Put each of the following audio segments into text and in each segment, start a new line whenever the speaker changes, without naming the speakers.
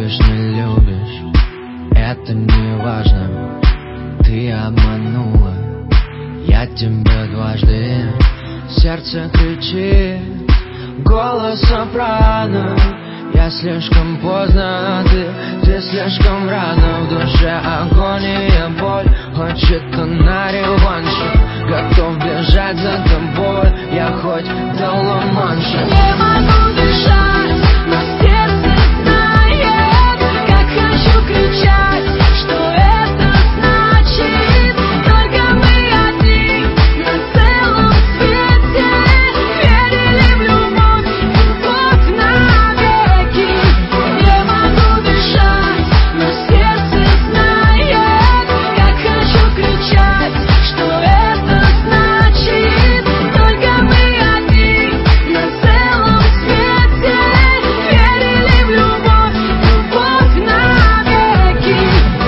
любишь, не любишь, это не важно. Ты обманула, я тебя дважды. Сердце кричит, голос сопрано. Я слишком поздно, а ты слишком рано. В душе агония, боль, хочет она реванша. Готов бежать за тобой, я хоть до Ла-Манша.
Не могу дышать, но сердце знает, как хочу кричать, что это значит. Только мы одни на целом свете, верили в любовь, любовь навеки. Не могу дышать, но сердце знает, как хочу кричать, что это значит. Только мы одни на целом свете, верили в любовь, любовь навеки.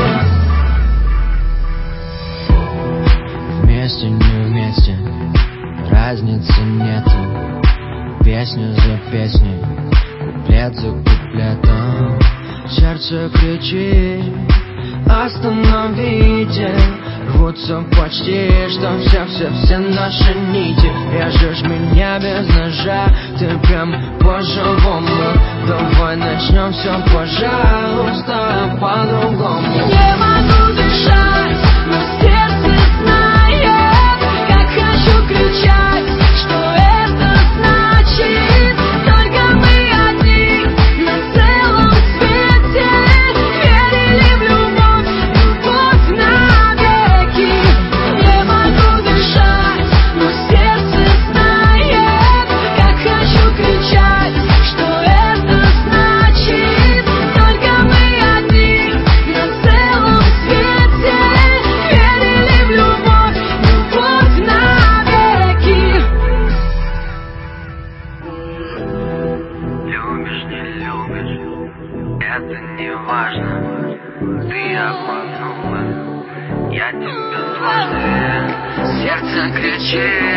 Вместе, не вместе, разницы нету. Песню за песней, куплет за куплетом. Сердце кричит, остановите. Рвутся почти, что все наши нити. Режешь меня без ножа, ты прям по-живому. Давай начнем все, пожалуйста, по-другому.
Не могу дышать, но сердце знает, как хочу кричать, что это значит. Только мы одни на целом свете, верили в любовь, любовь навеки. Не могу дышать, но сердце знает, как хочу кричать, что это значит. Только мы одни на целом свете, верили в любовь, любовь навеки.
Любишь, не любишь, это не важно. Ты обманула, я тебя дважды. Сердце кричит,